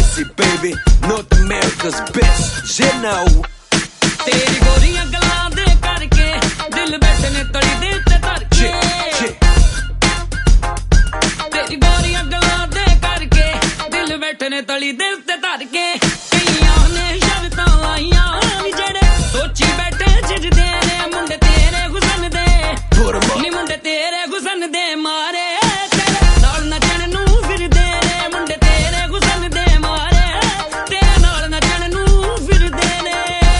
Desi, baby, North America's best, you know. तेरी गोरियां गल्लां दे करके दिल बैठे ने तली दे ते धर के तेरी गोरियां गल्लां दे करके दिल बैठे ने तली दे ते धर के कईयां ने शर्तां लाइयां नी जेड़े सोची बैठे जिजदे ने मुंडे तेरे हुसन दे नी मुंडे तेरे हुसन दे मारे तेरे नाल नचण नूं फिरदे ने मुंडे तेरे हुसन दे मारे तेरे नाल नचण नूं फिरदे ने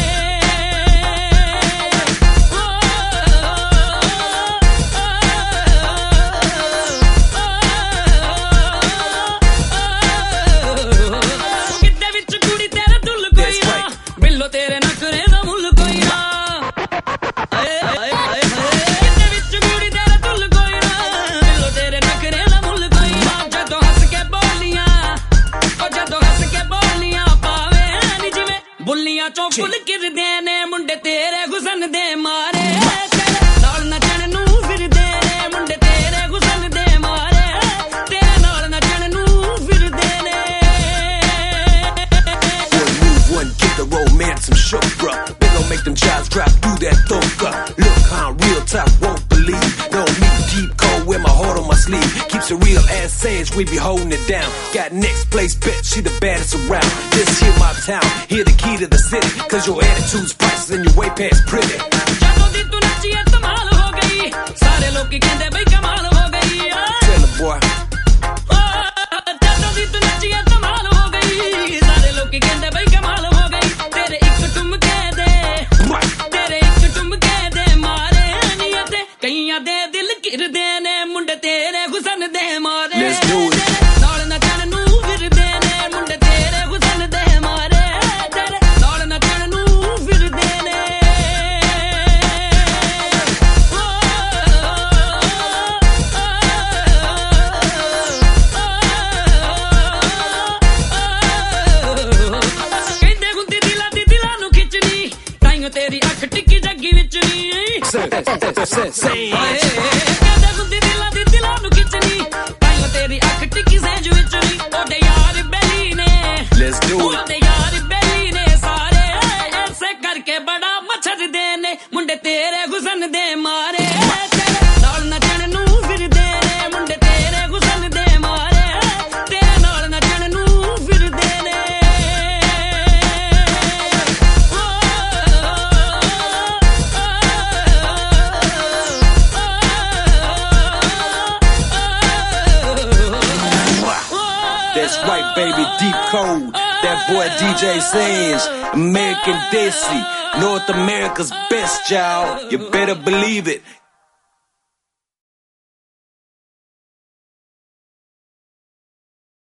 तेरे नखरे दा मुल कोई ना किते विच गुड़ी तेरा तुल कोई ना बिल्लो तेरे नखरे दा मुल कोई ना जदों हंस के बोलियां ओ जदों हंस के बोलियां पावे नी जिवें बुल्लियां चों फुल किरदे ने मुंडे तेरे हुसन दे मारे तेरे नाल नचण नूं फिरदे ने मुंडे तेरे हुसन दे मारे तेरे नाल नचण नूं फिरदे ने Get the romance, some shook, bruh. They gon' make them jobs drop through that throat. Look how real talk won't believe. No need deep cold, wear my heart on my sleeve. Keeps a real ass sage, we be holding it down. Got next place bet, she the baddest around. This here my town, here the key to the city. Cause your attitude's priceless and your way past pretty. Tell the boy. Let's do it. तेरी अख टिक्की जग्गी विच नी दिलां नू खिचनी ताइयों तेरी अख टिक्की सैज विच नी ओदे यार बेली ने ओदे यार बेली ने सारे ऐसे करके बड़ा मच्छर दे ने मुंडे तेरे हुसन दे मारे तेरे नाल नचण नूं फिरदे ने मुंडे तेरे हुसन दे मारे तेरे नाल नचण नूं फिरदे ने That's right, baby, deep cold. That boy DJ Sands, American Desi, North America's best, y'all. You better believe it.